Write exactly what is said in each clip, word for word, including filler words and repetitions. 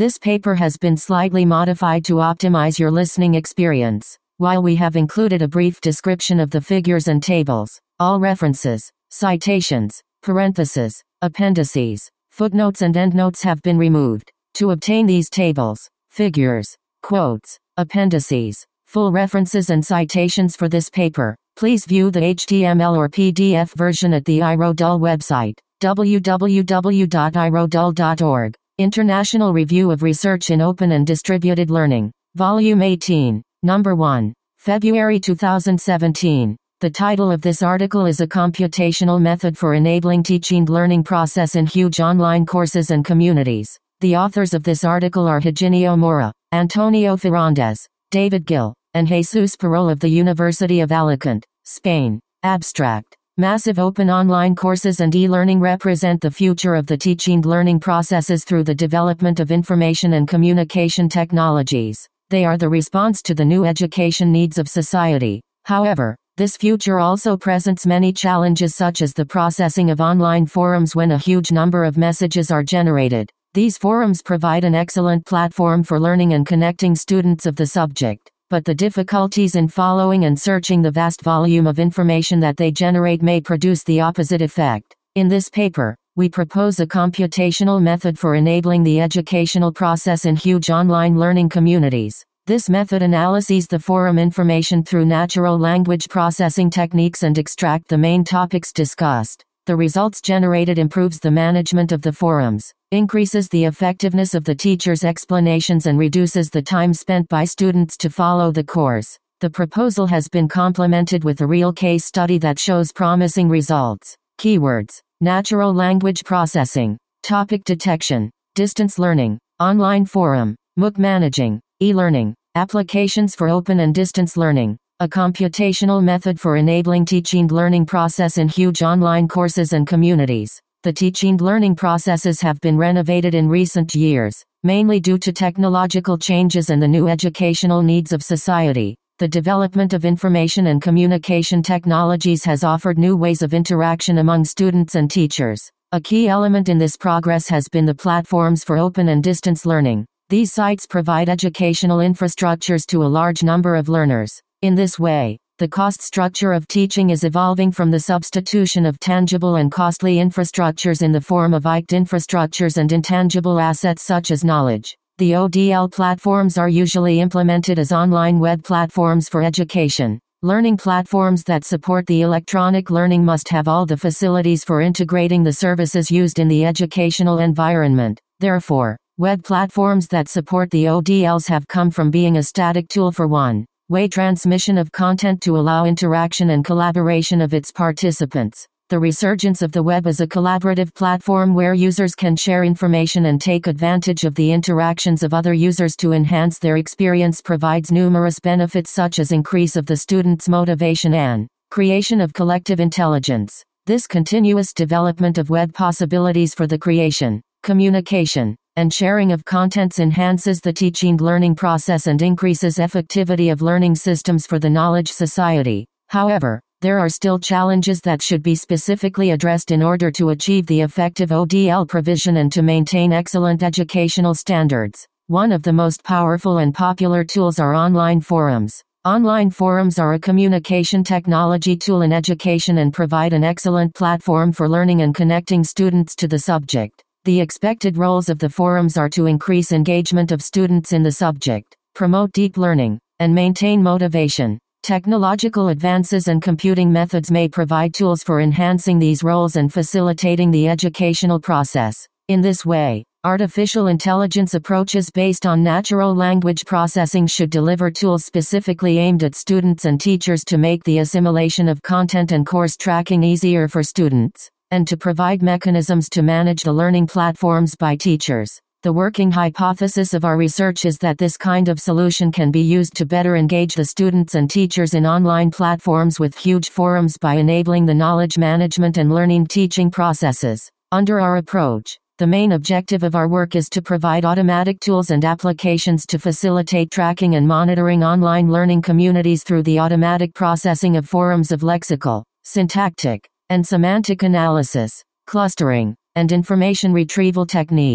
This paper has been slightly modified to optimize your listening experience. While we have included a brief description of the figures and tables, all references, citations, parentheses, appendices, footnotes and endnotes have been removed. To obtain these tables, figures, quotes, appendices, full references and citations for this paper, please view the H T M L or P D F version at the iRodul website, w w w dot i rodul dot org. International Review of Research in Open and Distributed Learning, Volume eighteen, Number one, February two thousand seventeen. The title of this article is A Computational Method for Enabling Teaching Learning Process in Huge Online Courses and Communities. The authors of this article are Higinio Mora, Antonio Ferrandez, David Gill, and Jesus Parol of the University of Alicante, Spain. Abstract. Massive open online courses and e-learning represent the future of the teaching learning processes through the development of information and communication technologies. They are the response to the new education needs of society. However, this future also presents many challenges such as the processing of online forums when a huge number of messages are generated. These forums provide an excellent platform for learning and connecting students of the subject, but the difficulties in following and searching the vast volume of information that they generate may produce the opposite effect. In this paper, we propose a computational method for enabling the educational process in huge online learning communities. This method analyzes the forum information through natural language processing techniques and extract the main topics discussed. The results generated improves the management of the forums, increases the effectiveness of the teacher's explanations and reduces the time spent by students to follow the course. The proposal has been complemented with a real case study that shows promising results. Keywords: natural language processing, topic detection, distance learning, online forum, MOOC managing, e-learning, applications for open and distance learning. A computational method for enabling teaching learning process in huge online courses and communities. The teaching learning processes have been renovated in recent years, mainly due to technological changes and the new educational needs of society. The development of information and communication technologies has offered new ways of interaction among students and teachers. A key element in this progress has been the platforms for open and distance learning. These sites provide educational infrastructures to a large number of learners. In this way, the cost structure of teaching is evolving from the substitution of tangible and costly infrastructures in the form of I C T infrastructures and intangible assets such as knowledge. The O D L platforms are usually implemented as online web platforms for education. Learning platforms that support the electronic learning must have all the facilities for integrating the services used in the educational environment. Therefore, web platforms that support the O D Ls have come from being a static tool for one way transmission of content to allow interaction and collaboration of its participants. The resurgence of the web as a collaborative platform where users can share information and take advantage of the interactions of other users to enhance their experience provides numerous benefits such as increase of the students' motivation and creation of collective intelligence. This continuous development of web possibilities for the creation, communication, and sharing of contents enhances the teaching learning process and increases effectivity of learning systems for the knowledge society. However, there are still challenges that should be specifically addressed in order to achieve the effective O D L provision and to maintain excellent educational standards. One of the most powerful and popular tools are online forums. Online forums are a communication technology tool in education and provide an excellent platform for learning and connecting students to the subject. The expected roles of the forums are to increase engagement of students in the subject, promote deep learning, and maintain motivation. Technological advances and computing methods may provide tools for enhancing these roles and facilitating the educational process. In this way, artificial intelligence approaches based on natural language processing should deliver tools specifically aimed at students and teachers to make the assimilation of content and course tracking easier for students, and to provide mechanisms to manage the learning platforms by teachers. The working hypothesis of our research is that this kind of solution can be used to better engage the students and teachers in online platforms with huge forums by enabling the knowledge management and learning teaching processes. Under our approach, the main objective of our work is to provide automatic tools and applications to facilitate tracking and monitoring online learning communities through the automatic processing of forums of lexical, syntactic, and semantic analysis, clustering, and information retrieval techniques.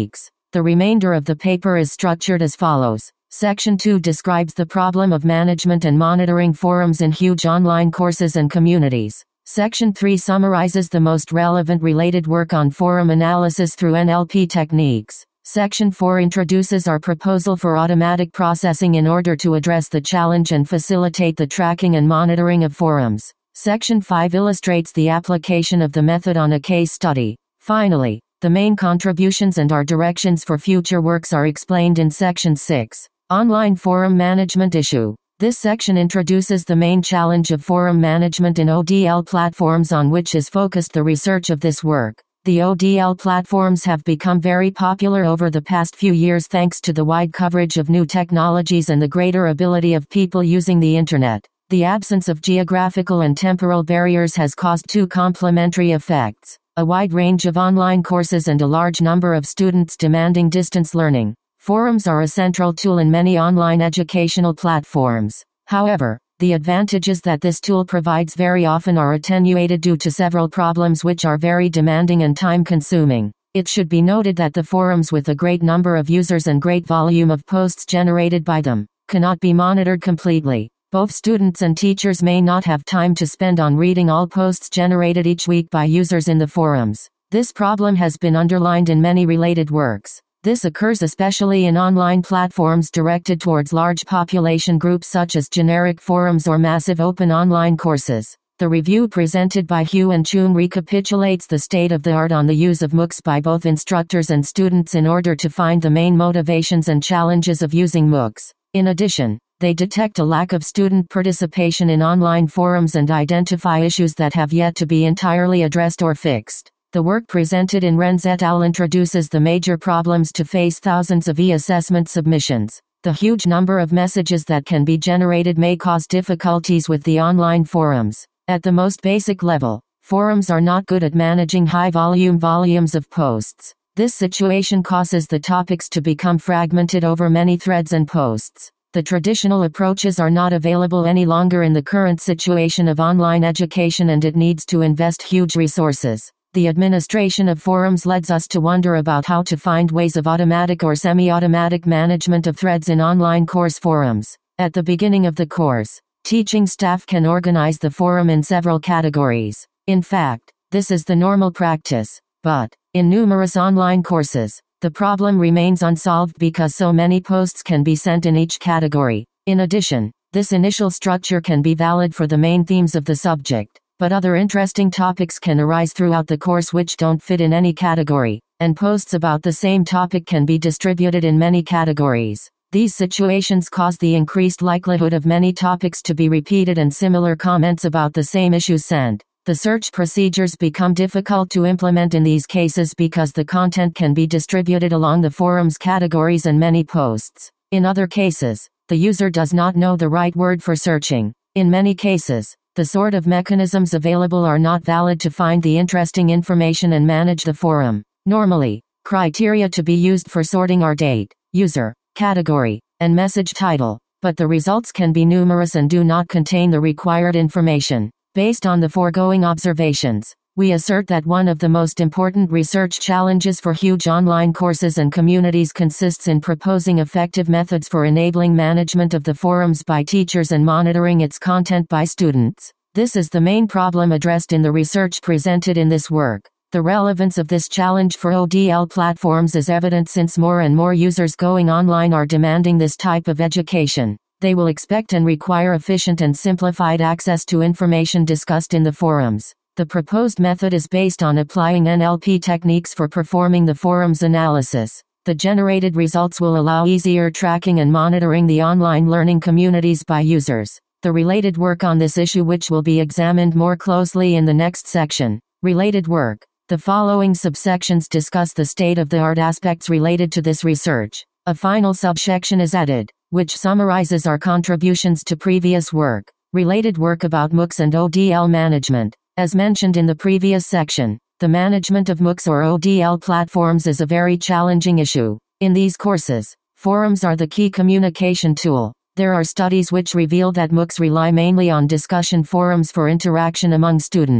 The remainder of the paper is structured as follows. Section two describes the problem of management and monitoring forums in huge online courses and communities. Section three summarizes the most relevant related work on forum analysis through N L P techniques. Section four introduces our proposal for automatic processing in order to address the challenge and facilitate the tracking and monitoring of forums. Section five illustrates the application of the method on a case study. Finally, the main contributions and our directions for future works are explained in Section six. Online Forum Management Issue. This section introduces the main challenge of forum management in O D L platforms on which is focused the research of this work. The O D L platforms have become very popular over the past few years thanks to the wide coverage of new technologies and the greater ability of people using the Internet. The absence of geographical and temporal barriers has caused two complementary effects: a wide range of online courses and a large number of students demanding distance learning. Forums are a central tool in many online educational platforms. However, the advantages that this tool provides very often are attenuated due to several problems which are very demanding and time-consuming. It should be noted that the forums with a great number of users and great volume of posts generated by them cannot be monitored completely. Both students and teachers may not have time to spend on reading all posts generated each week by users in the forums. This problem has been underlined in many related works. This occurs especially in online platforms directed towards large population groups such as generic forums or massive open online courses. The review presented by Hugh and Choon recapitulates the state of the art on the use of MOOCs by both instructors and students in order to find the main motivations and challenges of using MOOCs. In addition, they detect a lack of student participation in online forums and identify issues that have yet to be entirely addressed or fixed. The work presented in Renz et al. Introduces the major problems to face thousands of e-assessment submissions. The huge number of messages that can be generated may cause difficulties with the online forums. At the most basic level, forums are not good at managing high-volume volumes of posts. This situation causes the topics to become fragmented over many threads and posts. The traditional approaches are not available any longer in the current situation of online education, and it needs to invest huge resources. The administration of forums leads us to wonder about how to find ways of automatic or semi-automatic management of threads in online course forums. At the beginning of the course, teaching staff can organize the forum in several categories. In fact, this is the normal practice. But, in numerous online courses, the problem remains unsolved because so many posts can be sent in each category. In addition, this initial structure can be valid for the main themes of the subject. But other interesting topics can arise throughout the course which don't fit in any category, and posts about the same topic can be distributed in many categories. These situations cause the increased likelihood of many topics to be repeated and similar comments about the same issues sent. The search procedures become difficult to implement in these cases because the content can be distributed along the forum's categories and many posts. In other cases, the user does not know the right word for searching. In many cases, the sort of mechanisms available are not valid to find the interesting information and manage the forum. Normally, criteria to be used for sorting are date, user, category, and message title, but the results can be numerous and do not contain the required information. Based on the foregoing observations, we assert that one of the most important research challenges for huge online courses and communities consists in proposing effective methods for enabling management of the forums by teachers and monitoring its content by students. This is the main problem addressed in the research presented in this work. The relevance of this challenge for O D L platforms is evident since more and more users going online are demanding this type of education. They will expect and require efficient and simplified access to information discussed in the forums. The proposed method is based on applying N L P techniques for performing the forum's analysis. The generated results will allow easier tracking and monitoring the online learning communities by users. The related work on this issue, which will be examined more closely in the next section. Related work. The following subsections discuss the state-of-the-art aspects related to this research. A final subsection is added, which summarizes our contributions to previous work. Related work about MOOCs and O D L management. As mentioned in the previous section, the management of MOOCs or O D L platforms is a very challenging issue. In these courses, forums are the key communication tool. There are studies which reveal that MOOCs rely mainly on discussion forums for interaction among students.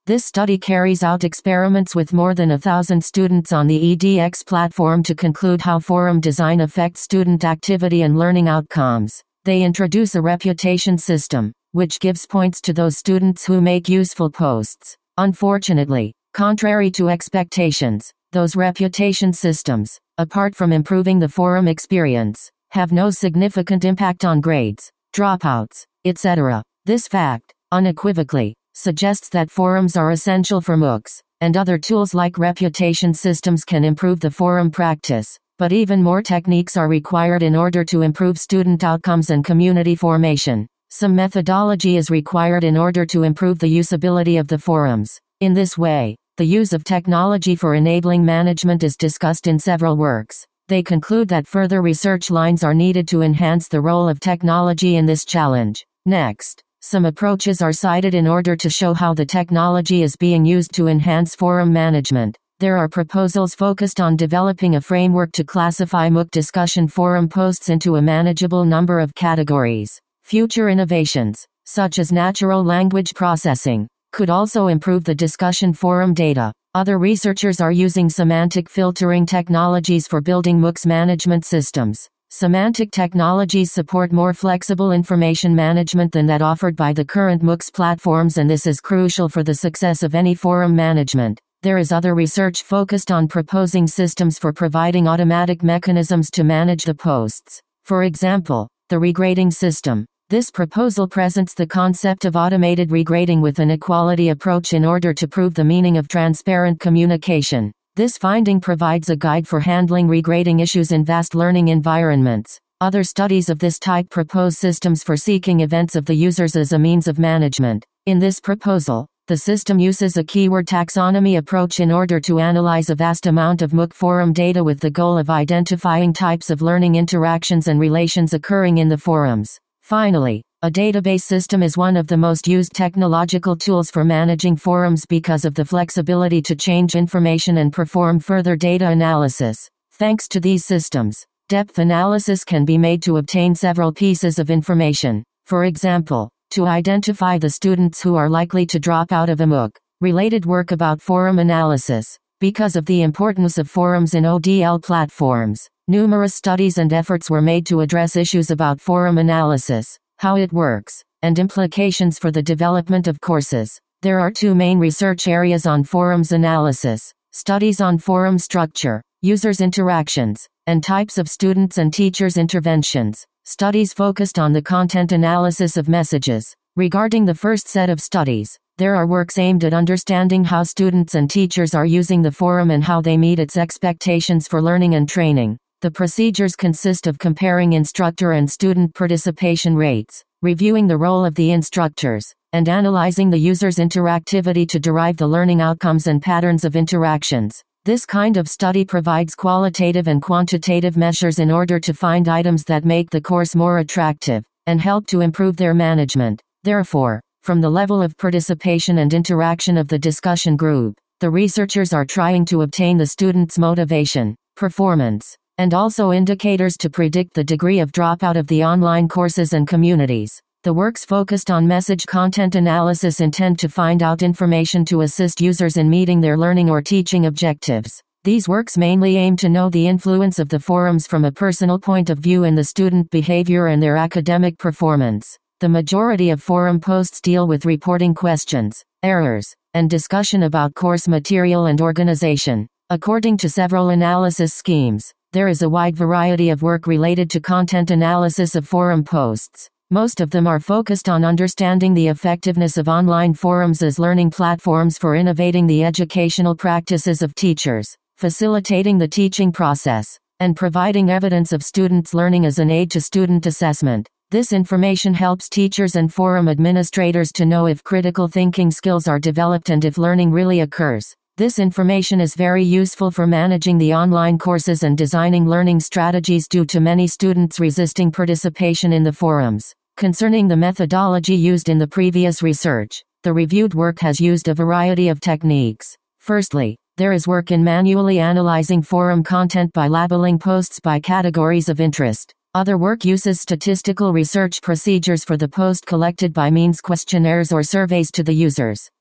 This study carries out experiments with more than a thousand students on the edX platform to conclude how forum design affects student activity and learning outcomes. They introduce a reputation system, which gives points to those students who make useful posts. Unfortunately, contrary to expectations, those reputation systems, apart from improving the forum experience, have no significant impact on grades, dropouts, et cetera. This fact, unequivocally, suggests that forums are essential for MOOCs, and other tools like reputation systems can improve the forum practice. But even more techniques are required in order to improve student outcomes and community formation. Some methodology is required in order to improve the usability of the forums. In this way, the use of technology for enabling management is discussed in several works. They conclude that further research lines are needed to enhance the role of technology in this challenge. Next, some approaches are cited in order to show how the technology is being used to enhance forum management. There are proposals focused on developing a framework to classify MOOC discussion forum posts into a manageable number of categories. Future innovations, such as natural language processing, could also improve the discussion forum data. Other researchers are using semantic filtering technologies for building MOOCs management systems. Semantic technologies support more flexible information management than that offered by the current MOOCs platforms, and this is crucial for the success of any forum management. There is other research focused on proposing systems for providing automatic mechanisms to manage the posts. For example, the regrading system. This proposal presents the concept of automated regrading with an equality approach in order to prove the meaning of transparent communication. This finding provides a guide for handling regrading issues in vast learning environments. Other studies of this type propose systems for seeking events of the users as a means of management. In this proposal, the system uses a keyword taxonomy approach in order to analyze a vast amount of MOOC forum data with the goal of identifying types of learning interactions and relations occurring in the forums. Finally, a database system is one of the most used technological tools for managing forums because of the flexibility to change information and perform further data analysis. Thanks to these systems, depth analysis can be made to obtain several pieces of information. For example, to identify the students who are likely to drop out of a MOOC. Related work about forum analysis. Because of the importance of forums in O D L platforms, numerous studies and efforts were made to address issues about forum analysis, how it works, and implications for the development of courses. There are two main research areas on forums analysis: studies on forum structure, users' interactions, and types of students and teachers' interventions. Studies focused on the content analysis of messages. Regarding the first set of studies, there are works aimed at understanding how students and teachers are using the forum and how they meet its expectations for learning and training. The procedures consist of comparing instructor and student participation rates, reviewing the role of the instructors, and analyzing the user's interactivity to derive the learning outcomes and patterns of interactions. This kind of study provides qualitative and quantitative measures in order to find items that make the course more attractive, and help to improve their management. Therefore, from the level of participation and interaction of the discussion group, the researchers are trying to obtain the students' motivation, performance, and also indicators to predict the degree of dropout of the online courses and communities. The works focused on message content analysis intend to find out information to assist users in meeting their learning or teaching objectives. These works mainly aim to know the influence of the forums from a personal point of view in the student behavior and their academic performance. The majority of forum posts deal with reporting questions, errors, and discussion about course material and organization. According to several analysis schemes, there is a wide variety of work related to content analysis of forum posts. Most of them are focused on understanding the effectiveness of online forums as learning platforms for innovating the educational practices of teachers, facilitating the teaching process, and providing evidence of students' learning as an aid to student assessment. This information helps teachers and forum administrators to know if critical thinking skills are developed and if learning really occurs. This information is very useful for managing the online courses and designing learning strategies due to many students resisting participation in the forums. Concerning the methodology used in the previous research, the reviewed work has used a variety of techniques. Firstly, there is work in manually analyzing forum content by labeling posts by categories of interest. Other work uses statistical research procedures for the post collected by means questionnaires or surveys to the users.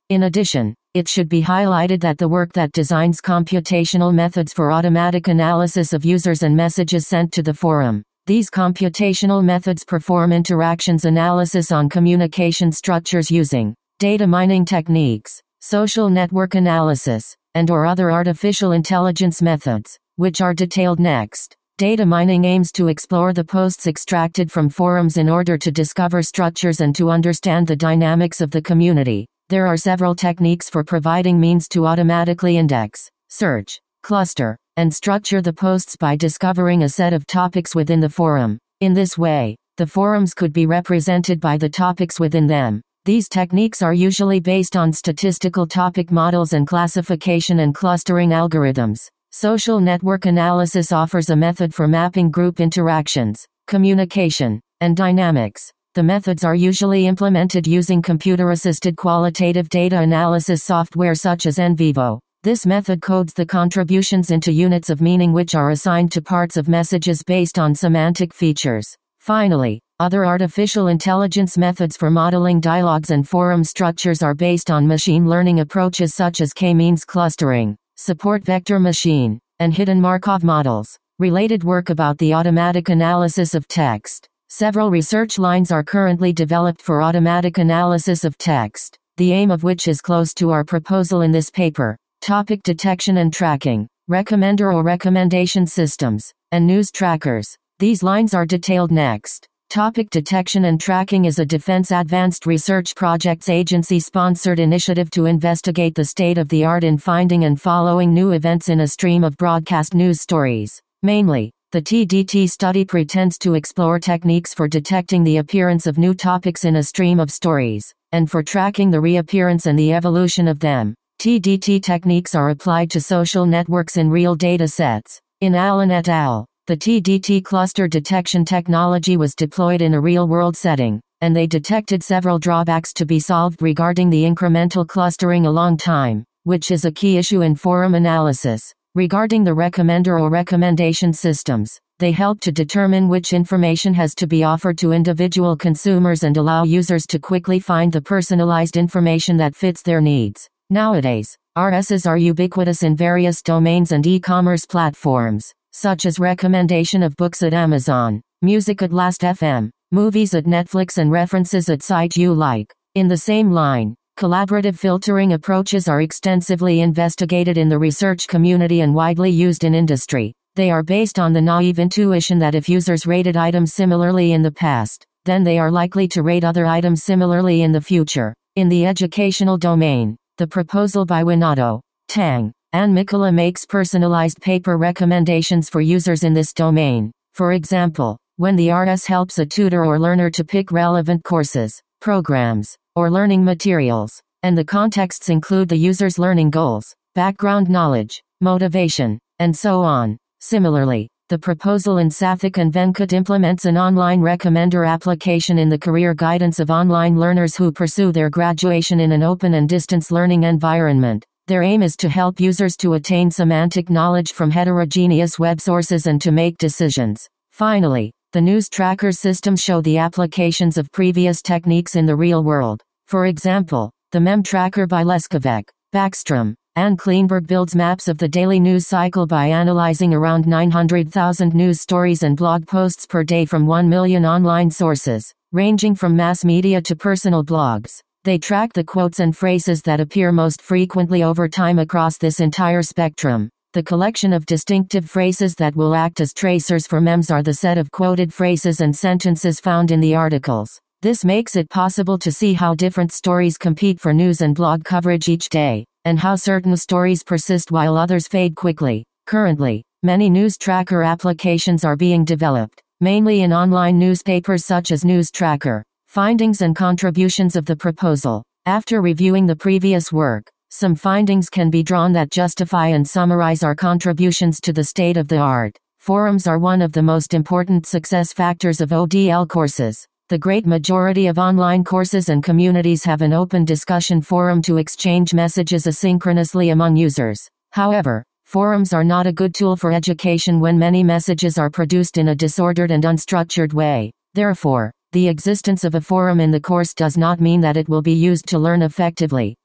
In addition, it should be highlighted that the work that designs computational methods for automatic analysis of users and messages sent to the forum. These computational methods perform interactions analysis on communication structures using data mining techniques, social network analysis, and or other artificial intelligence methods, which are detailed next. Data mining aims to explore the posts extracted from forums in order to discover structures and to understand the dynamics of the community. There are several techniques for providing means to automatically index, search, cluster, and structure the posts by discovering a set of topics within the forum. In this way, the forums could be represented by the topics within them. These techniques are usually based on statistical topic models and classification and clustering algorithms. Social network analysis offers a method for mapping group interactions, communication, and dynamics. The methods are usually implemented using computer-assisted qualitative data analysis software such as NVivo. This method codes the contributions into units of meaning which are assigned to parts of messages based on semantic features. Finally, other artificial intelligence methods for modeling dialogues and forum structures are based on machine learning approaches such as k-means clustering, support vector machine, and hidden Markov models. Related work about the automatic analysis of text. Several research lines are currently developed for automatic analysis of text, the aim of which is close to our proposal in this paper. Topic detection and tracking, recommender or recommendation systems, and news trackers. These lines are detailed next. Topic detection and tracking is a Defense Advanced Research Projects Agency-sponsored initiative to investigate the state-of-the-art in finding and following new events in a stream of broadcast news stories. Mainly, the T D T study pretends to explore techniques for detecting the appearance of new topics in a stream of stories, and for tracking the reappearance and the evolution of them. T D T techniques are applied to social networks in real data sets. In Allen et al., the T D T cluster detection technology was deployed in a real-world setting, and they detected several drawbacks to be solved regarding the incremental clustering along time, which is a key issue in forum analysis. Regarding the recommender or recommendation systems, they help to determine which information has to be offered to individual consumers and allow users to quickly find the personalized information that fits their needs. Nowadays, R Ss are ubiquitous in various domains and e-commerce platforms, such as recommendation of books at Amazon, music at Last dot F M, movies at Netflix and references at Site You Like. In the same line, collaborative filtering approaches are extensively investigated in the research community and widely used in industry. They are based on the naive intuition that if users rated items similarly in the past, then they are likely to rate other items similarly in the future. In the educational domain, the proposal by Winato, Tang, and Mikola makes personalized paper recommendations for users in this domain. For example, when the R S helps a tutor or learner to pick relevant courses, programs, or learning materials, and the contexts include the user's learning goals, background knowledge, motivation, and so on. Similarly, the proposal in Sathik and Venkat implements an online recommender application in the career guidance of online learners who pursue their graduation in an open and distance learning environment. Their aim is to help users to attain semantic knowledge from heterogeneous web sources and to make decisions. Finally, the news tracker systems show the applications of previous techniques in the real world. For example, the Mem Tracker by Leskovec, Backstrom, and Kleinberg builds maps of the daily news cycle by analyzing around nine hundred thousand news stories and blog posts per day from one million online sources, ranging from mass media to personal blogs. They track the quotes and phrases that appear most frequently over time across this entire spectrum. The collection of distinctive phrases that will act as tracers for memes are the set of quoted phrases and sentences found in the articles. This makes it possible to see how different stories compete for news and blog coverage each day, and how certain stories persist while others fade quickly. Currently, many news tracker applications are being developed, mainly in online newspapers such as News Tracker. Findings and contributions of the proposal. After reviewing the previous work, some findings can be drawn that justify and summarize our contributions to the state of the art. Forums are one of the most important success factors of O D L courses. The great majority of online courses and communities have an open discussion forum to exchange messages asynchronously among users. However, forums are not a good tool for education when many messages are produced in a disordered and unstructured way. Therefore, the existence of a forum in the course does not mean that it will be used to learn effectively.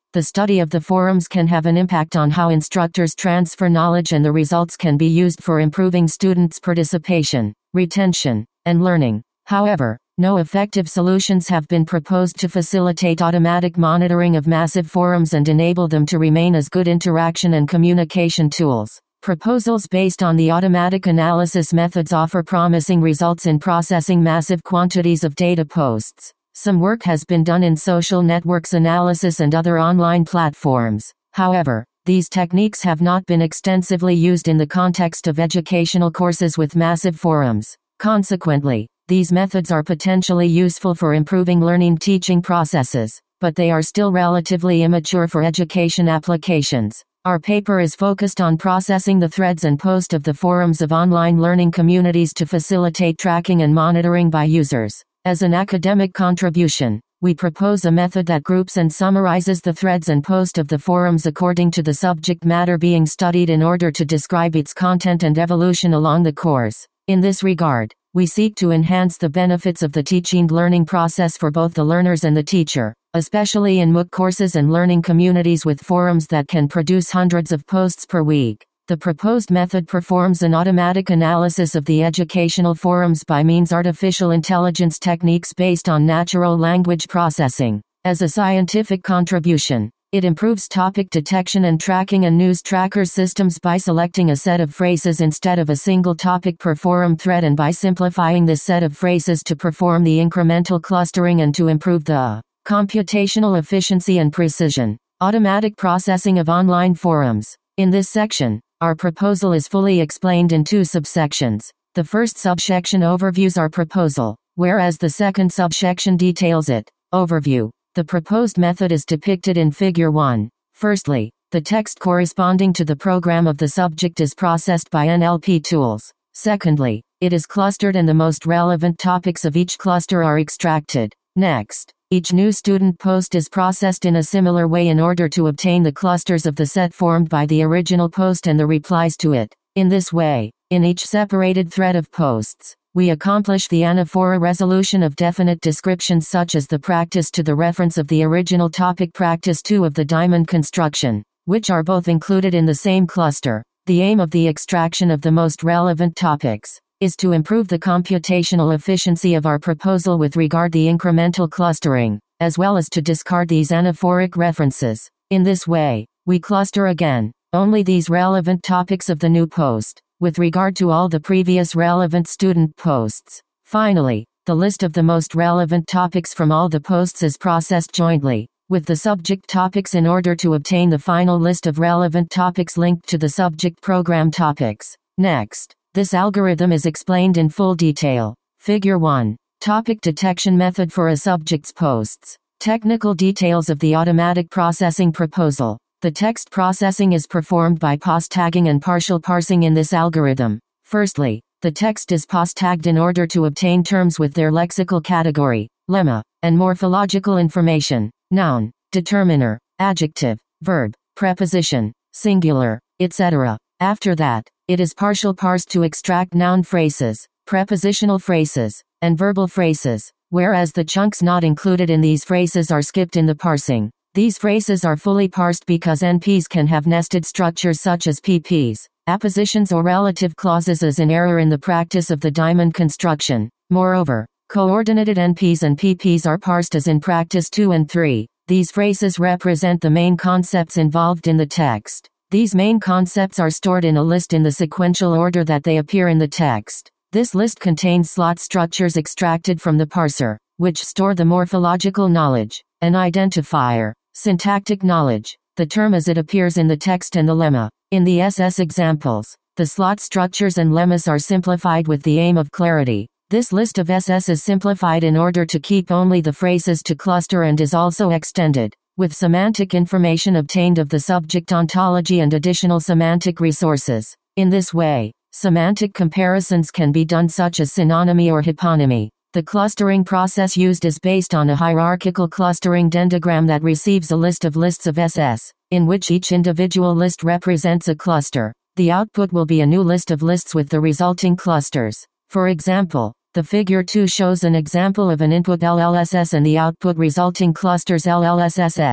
The study of the forums can have an impact on how instructors transfer knowledge, and the results can be used for improving students' participation, retention, and learning. However, no effective solutions have been proposed to facilitate automatic monitoring of massive forums and enable them to remain as good interaction and communication tools. Proposals based on the automatic analysis methods offer promising results in processing massive quantities of data posts. Some work has been done in social networks analysis and other online platforms. However, these techniques have not been extensively used in the context of educational courses with massive forums. Consequently, these methods are potentially useful for improving learning teaching processes, but they are still relatively immature for education applications. Our paper is focused on processing the threads and posts of the forums of online learning communities to facilitate tracking and monitoring by users. As an academic contribution, we propose a method that groups and summarizes the threads and posts of the forums according to the subject matter being studied in order to describe its content and evolution along the course. In this regard, we seek to enhance the benefits of the teaching learning process for both the learners and the teacher, especially in MOOC courses and learning communities with forums that can produce hundreds of posts per week. The proposed method performs an automatic analysis of the educational forums by means artificial intelligence techniques based on natural language processing. As a scientific contribution, it improves topic detection and tracking and news tracker systems by selecting a set of phrases instead of a single topic per forum thread, and by simplifying this set of phrases to perform the incremental clustering and to improve the computational efficiency and precision. Automatic processing of online forums. In this section, our proposal is fully explained in two subsections. The first subsection overviews our proposal, whereas the second subsection details it. Overview. The proposed method is depicted in Figure one. Firstly, the text corresponding to the program of the subject is processed by N L P tools. Secondly, it is clustered and the most relevant topics of each cluster are extracted. Next, each new student post is processed in a similar way in order to obtain the clusters of the set formed by the original post and the replies to it. In this way, in each separated thread of posts, we accomplish the anaphora resolution of definite descriptions such as the practice to the reference of the original topic, practice two of the diamond construction, which are both included in the same cluster. The aim of the extraction of the most relevant topics is to improve the computational efficiency of our proposal with regard to the incremental clustering, as well as to discard these anaphoric references. In this way, we cluster again only these relevant topics of the new post, with regard to all the previous relevant student posts. Finally, the list of the most relevant topics from all the posts is processed jointly with the subject topics in order to obtain the final list of relevant topics linked to the subject program topics. Next, this algorithm is explained in full detail. Figure one. Topic detection method for a subject's posts. Technical details of the automatic processing proposal. The text processing is performed by post tagging and partial parsing in this algorithm. Firstly, the text is post tagged in order to obtain terms with their lexical category, lemma, and morphological information: noun, determiner, adjective, verb, preposition, singular, et cetera. After that, it is partial parsed to extract noun phrases, prepositional phrases, and verbal phrases, whereas the chunks not included in these phrases are skipped in the parsing. These phrases are fully parsed because N Ps can have nested structures such as P Ps, appositions or relative clauses, as an error in the practice of the diamond construction. Moreover, coordinated N Ps and P Ps are parsed as in practice two and three. These phrases represent the main concepts involved in the text. These main concepts are stored in a list in the sequential order that they appear in the text. This list contains slot structures extracted from the parser, which store the morphological knowledge, an identifier, syntactic knowledge, the term as it appears in the text, and the lemma. In the S S examples, the slot structures and lemmas are simplified with the aim of clarity. This list of S S is simplified in order to keep only the phrases to cluster and is also extended with semantic information obtained of the subject ontology and additional semantic resources. In this way, semantic comparisons can be done, such as synonymy or hyponymy. The clustering process used is based on a hierarchical clustering dendrogram that receives a list of lists of S S, in which each individual list represents a cluster. The output will be a new list of lists with the resulting clusters. For example, the figure two shows an example of an input L L S S and the output resulting clusters L L S S F.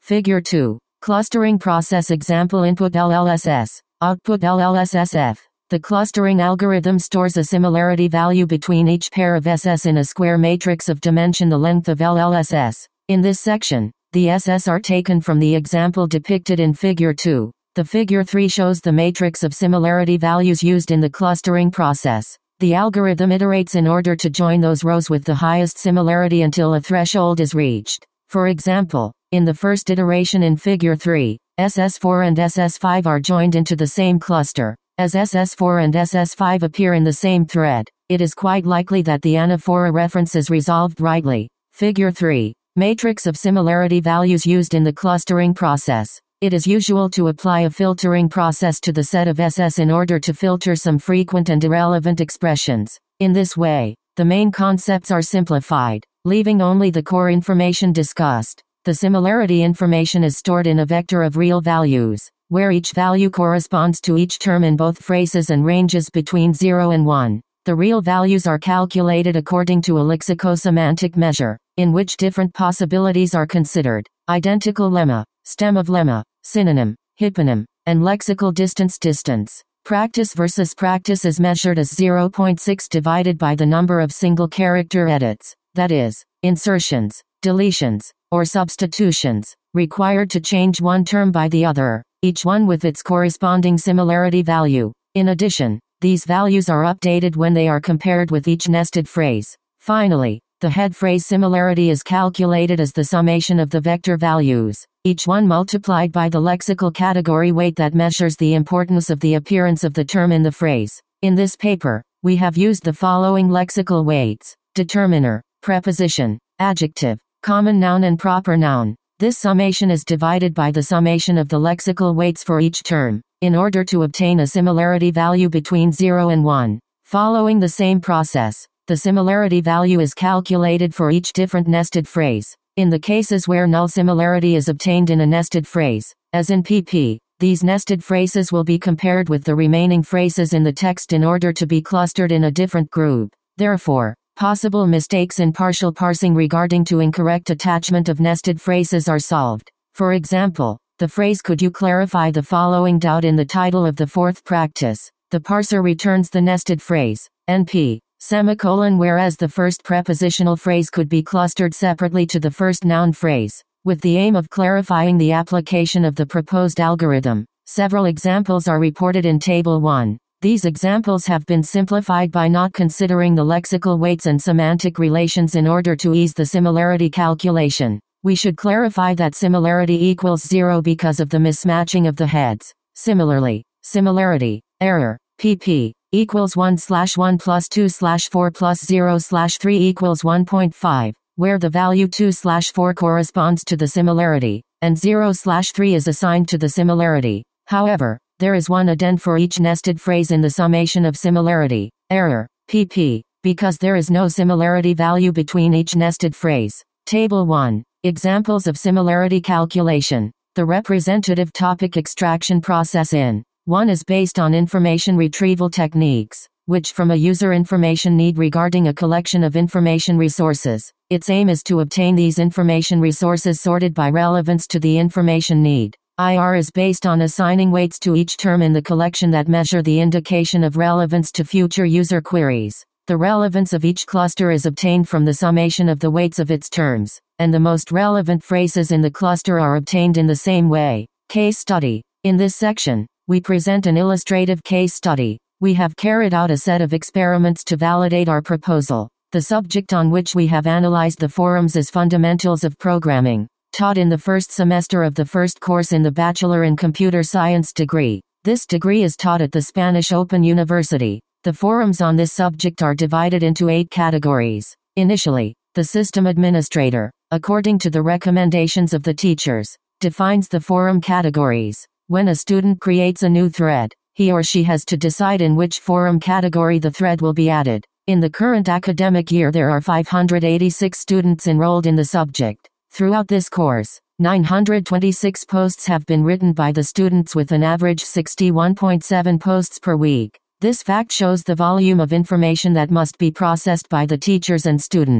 Figure two. Clustering process example input L L S S, output L L S S F. The clustering algorithm stores a similarity value between each pair of S S in a square matrix of dimension the length of L L S S. In this section, the S S are taken from the example depicted in Figure two. The Figure three shows the matrix of similarity values used in the clustering process. The algorithm iterates in order to join those rows with the highest similarity until a threshold is reached. For example, in the first iteration in Figure three, S S four and S S five are joined into the same cluster. As S S four and S S five appear in the same thread, it is quite likely that the anaphora reference is resolved rightly. Figure three. Matrix of similarity values used in the clustering process. It is usual to apply a filtering process to the set of S S in order to filter some frequent and irrelevant expressions. In this way, the main concepts are simplified, leaving only the core information discussed. The similarity information is stored in a vector of real values, where each value corresponds to each term in both phrases and ranges between zero and one. The real values are calculated according to a lexicosemantic measure, in which different possibilities are considered: identical lemma, stem of lemma, synonym, hyponym, and lexical distance distance. Practice versus practice is measured as zero point six divided by the number of single character edits, that is, insertions, deletions, or substitutions, required to change one term by the other, each one with its corresponding similarity value. In addition, these values are updated when they are compared with each nested phrase. Finally, the head phrase similarity is calculated as the summation of the vector values, each one multiplied by the lexical category weight that measures the importance of the appearance of the term in the phrase. In this paper, we have used the following lexical weights: determiner, preposition, adjective, common noun and proper noun. This summation is divided by the summation of the lexical weights for each term, in order to obtain a similarity value between zero and one. Following the same process, the similarity value is calculated for each different nested phrase. In the cases where null similarity is obtained in a nested phrase, as in P P, these nested phrases will be compared with the remaining phrases in the text in order to be clustered in a different group. Therefore, possible mistakes in partial parsing regarding to incorrect attachment of nested phrases are solved. For example, the phrase "Could you clarify the following?" doubt in the title of the fourth practice. The parser returns the nested phrase, N P, semicolon, whereas the first prepositional phrase could be clustered separately to the first noun phrase, with the aim of clarifying the application of the proposed algorithm. Several examples are reported in Table one. These examples have been simplified by not considering the lexical weights and semantic relations in order to ease the similarity calculation. We should clarify that similarity equals zero because of the mismatching of the heads. Similarly, similarity, error, P P, equals one slash one plus two slash four plus zero slash three equals one point five, where the value two slash four corresponds to the similarity, and zero slash three is assigned to the similarity. However, there is one addend for each nested phrase in the summation of similarity, error, P P, because there is no similarity value between each nested phrase. Table one. Examples of similarity calculation. The representative topic extraction process in one is based on information retrieval techniques, which from a user information need regarding a collection of information resources. Its aim is to obtain these information resources sorted by relevance to the information need. I R is based on assigning weights to each term in the collection that measure the indication of relevance to future user queries. The relevance of each cluster is obtained from the summation of the weights of its terms, and the most relevant phrases in the cluster are obtained in the same way. Case study. In this section, we present an illustrative case study. We have carried out a set of experiments to validate our proposal. The subject on which we have analyzed the forums is Fundamentals of Programming, taught in the first semester of the first course in the Bachelor in Computer Science degree. This degree is taught at the Spanish Open University. The forums on this subject are divided into eight categories. Initially, the system administrator, according to the recommendations of the teachers, defines the forum categories. When a student creates a new thread, he or she has to decide in which forum category the thread will be added. In the current academic year, there are five hundred eighty-six students enrolled in the subject. Throughout this course, nine hundred twenty-six posts have been written by the students with an average sixty-one point seven posts per week. This fact shows the volume of information that must be processed by the teachers and students.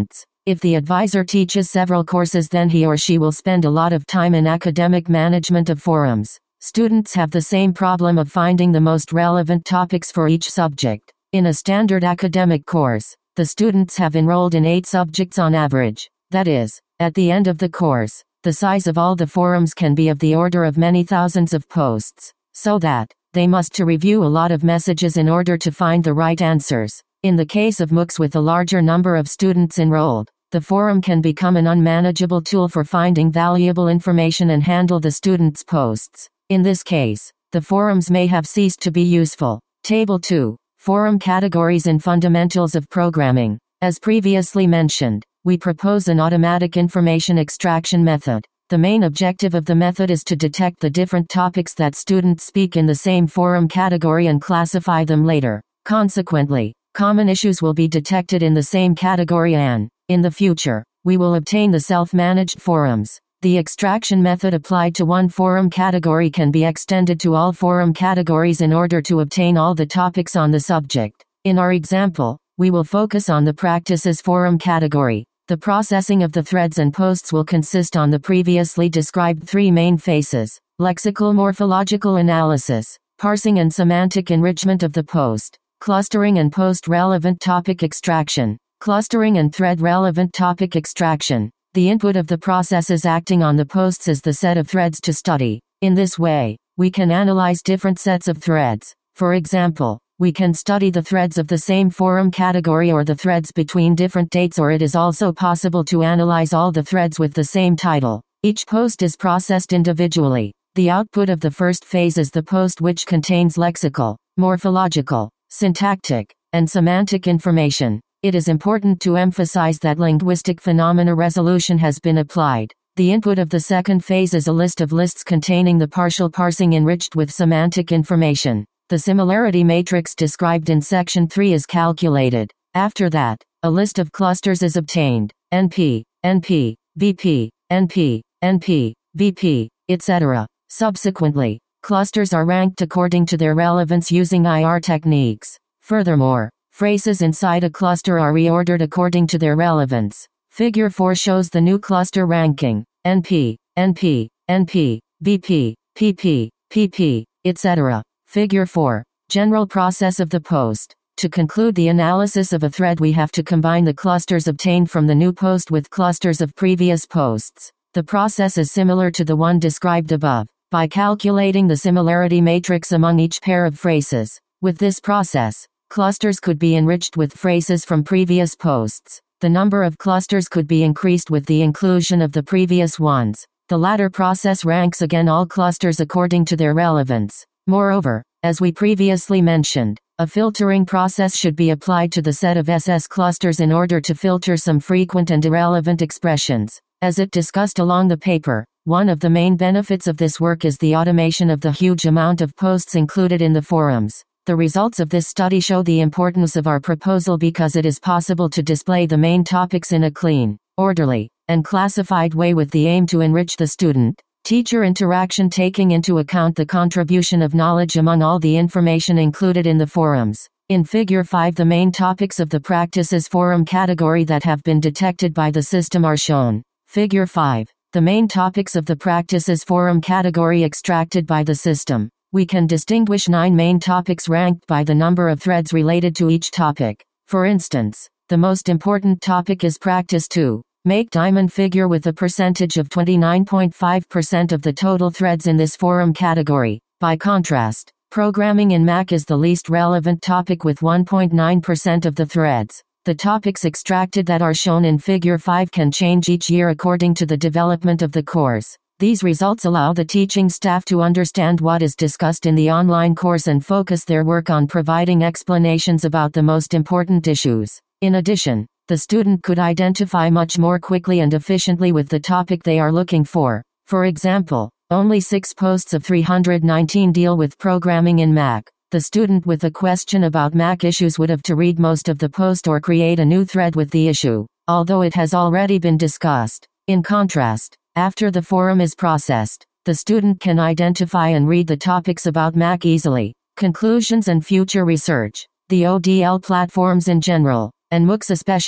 If the advisor teaches several courses, then he or she will spend a lot of time in academic management of forums. Students have the same problem of finding the most relevant topics for each subject. In a standard academic course, the students have enrolled in eight subjects on average. That is, at the end of the course, the size of all the forums can be of the order of many thousands of posts, so that they must to review a lot of messages in order to find the right answers. In the case of MOOCs with a larger number of students enrolled, the forum can become an unmanageable tool for finding valuable information and handle the students' posts. In this case, the forums may have ceased to be useful. Table two. Forum categories in Fundamentals of Programming. As previously mentioned, we propose an automatic information extraction method. The main objective of the method is to detect the different topics that students speak in the same forum category and classify them later. Consequently, common issues will be detected in the same category and, in the future, we will obtain the self-managed forums. The extraction method applied to one forum category can be extended to all forum categories in order to obtain all the topics on the subject. In our example, we will focus on the Practices forum category. The processing of the threads and posts will consist on the previously described three main phases: lexical morphological analysis, parsing and semantic enrichment of the post, clustering and post-relevant topic extraction. Clustering and thread-relevant topic extraction. The input of the processes acting on the posts is the set of threads to study. In this way, we can analyze different sets of threads. For example, we can study the threads of the same forum category or the threads between different dates, or it is also possible to analyze all the threads with the same title. Each post is processed individually. The output of the first phase is the post, which contains lexical, morphological, syntactic, and semantic information. It is important to emphasize that linguistic phenomena resolution has been applied. The input of the second phase is a list of lists containing the partial parsing enriched with semantic information. The similarity matrix described in section three is calculated. After that, a list of clusters is obtained. N P, N P, V P, N P, N P, V P, et cetera. Subsequently, clusters are ranked according to their relevance using I R techniques. Furthermore, phrases inside a cluster are reordered according to their relevance. Figure four shows the new cluster ranking. N P, N P, N P, V P, P P, P P, et cetera. Figure four. General process of the post. To conclude the analysis of a thread, we have to combine the clusters obtained from the new post with clusters of previous posts. The process is similar to the one described above, by calculating the similarity matrix among each pair of phrases. With this process, clusters could be enriched with phrases from previous posts. The number of clusters could be increased with the inclusion of the previous ones. The latter process ranks again all clusters according to their relevance. Moreover, as we previously mentioned, a filtering process should be applied to the set of S S clusters in order to filter some frequent and irrelevant expressions. As it discussed along the paper, one of the main benefits of this work is the automation of the huge amount of posts included in the forums. The results of this study show the importance of our proposal because it is possible to display the main topics in a clean, orderly, and classified way with the aim to enrich the student-teacher interaction, taking into account the contribution of knowledge among all the information included in the forums. In Figure five, the main topics of the Practices forum category that have been detected by the system are shown. Figure five. The main topics of the Practices forum category extracted by the system. We can distinguish nine main topics ranked by the number of threads related to each topic. For instance, the most important topic is Practice two. Make diamond figure with a percentage of twenty-nine point five percent of the total threads in this forum category. By contrast, Programming in Mac is the least relevant topic with one point nine percent of the threads. The topics extracted that are shown in Figure five can change each year according to the development of the course. These results allow the teaching staff to understand what is discussed in the online course and focus their work on providing explanations about the most important issues. In addition, the student could identify much more quickly and efficiently with the topic they are looking for. For example, only six posts of three hundred nineteen deal with programming in Mac. The student with a question about Mac issues would have to read most of the post or create a new thread with the issue, although it has already been discussed. In contrast, after the forum is processed, the student can identify and read the topics about Mac easily. Conclusions and future research. The O D L platforms in general, and MOOCs especially,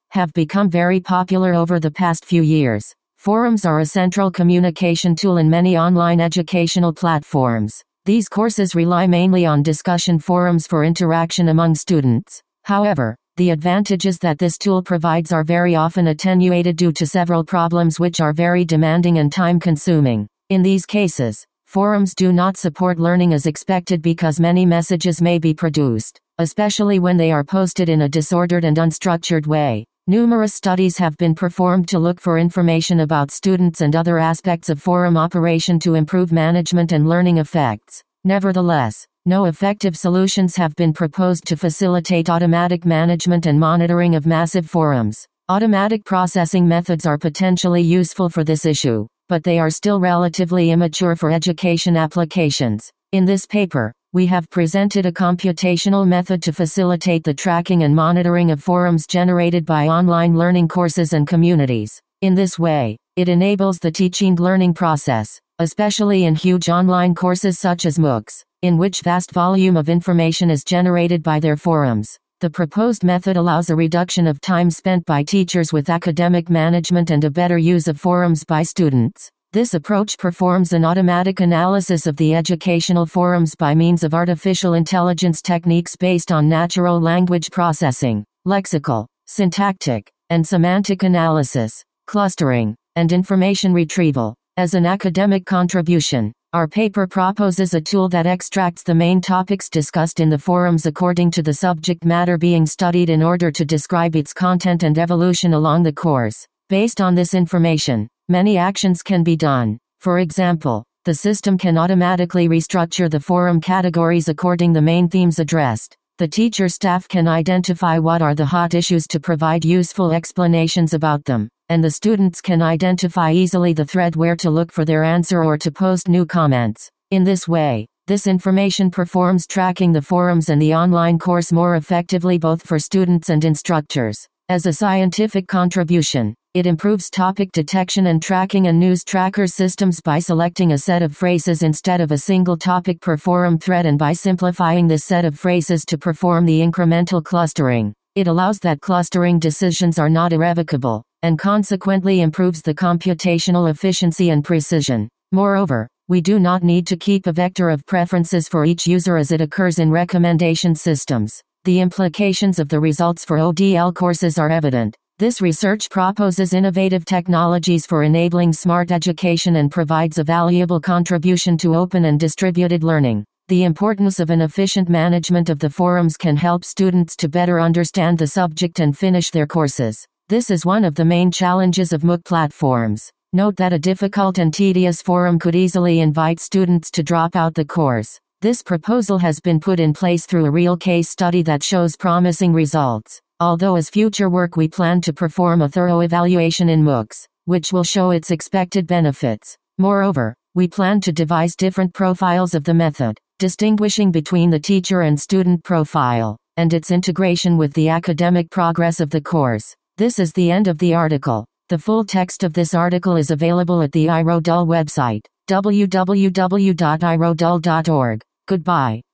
have become very popular over the past few years. Forums are a central communication tool in many online educational platforms. These courses rely mainly on discussion forums for interaction among students. However, the advantages that this tool provides are very often attenuated due to several problems which are very demanding and time-consuming. In these cases, forums do not support learning as expected because many messages may be produced, especially when they are posted in a disordered and unstructured way. Numerous studies have been performed to look for information about students and other aspects of forum operation to improve management and learning effects. Nevertheless, no effective solutions have been proposed to facilitate automatic management and monitoring of massive forums. Automatic processing methods are potentially useful for this issue, but they are still relatively immature for education applications. In this paper, we have presented a computational method to facilitate the tracking and monitoring of forums generated by online learning courses and communities. In this way, it enables the teaching learning process, especially in huge online courses such as MOOCs, in which vast volume of information is generated by their forums. The proposed method allows a reduction of time spent by teachers with academic management and a better use of forums by students. This approach performs an automatic analysis of the educational forums by means of artificial intelligence techniques based on natural language processing, lexical, syntactic, and semantic analysis, clustering, and information retrieval. As an academic contribution, our paper proposes a tool that extracts the main topics discussed in the forums according to the subject matter being studied in order to describe its content and evolution along the course. Based on this information, many actions can be done. For example, the system can automatically restructure the forum categories according to the main themes addressed. The teacher staff can identify what are the hot issues to provide useful explanations about them, and the students can identify easily the thread where to look for their answer or to post new comments. In this way, this information performs tracking the forums and the online course more effectively both for students and instructors. As a scientific contribution, it improves topic detection and tracking and news tracker systems by selecting a set of phrases instead of a single topic per forum thread and by simplifying this set of phrases to perform the incremental clustering. It allows that clustering decisions are not irrevocable, and consequently improves the computational efficiency and precision. Moreover, we do not need to keep a vector of preferences for each user as it occurs in recommendation systems. The implications of the results for O D L courses are evident. This research proposes innovative technologies for enabling smart education and provides a valuable contribution to open and distributed learning. The importance of an efficient management of the forums can help students to better understand the subject and finish their courses. This is one of the main challenges of MOOC platforms. Note that a difficult and tedious forum could easily invite students to drop out the course. This proposal has been put in place through a real case study that shows promising results. Although as future work we plan to perform a thorough evaluation in MOOCs, which will show its expected benefits. Moreover, we plan to devise different profiles of the method, distinguishing between the teacher and student profile, and its integration with the academic progress of the course. This is the end of the article. The full text of this article is available at the iRodul website, w w w dot i rodul dot org. Goodbye.